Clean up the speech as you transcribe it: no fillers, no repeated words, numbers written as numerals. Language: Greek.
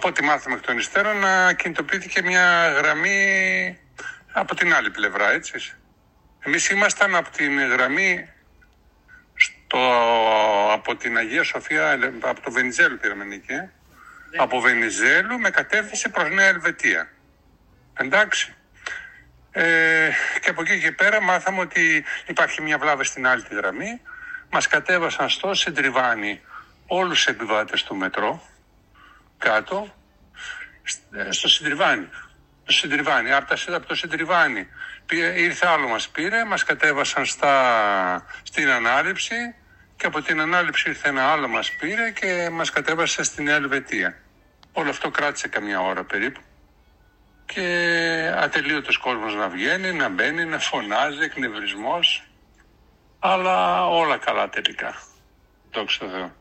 από ό,τι μάθαμε εκ των υστέρων, να κινητοποιήθηκε μια γραμμή από την άλλη πλευρά, έτσι. Εμείς ήμασταν από την γραμμή από την Αγία Σοφία, από το Βενιζέλου πήραμε εκεί. Από Βενιζέλου με κατεύθυνση προς Νέα Ελβετία. Εντάξει. Και από εκεί και πέρα μάθαμε ότι υπάρχει μια βλάβη στην άλλη τη γραμμή. Μας κατέβασαν στο Σεντριβάνι όλους τους επιβάτες του μετρό, κάτω, στο Σεντριβάνι. Από το Σεντριβάνι ήρθε άλλο, μας πήρε, μας κατέβασαν στην ανάληψη και από την ανάληψη ήρθε ένα άλλο, μας πήρε και μας κατέβασε στην Νέα Ελβετία. Όλο αυτό κράτησε καμιά ώρα περίπου και ατελείωτος κόσμος να βγαίνει, να μπαίνει, να φωνάζει, εκνευρισμός, αλλά όλα καλά τελικά. Δόξα τω Θεώ.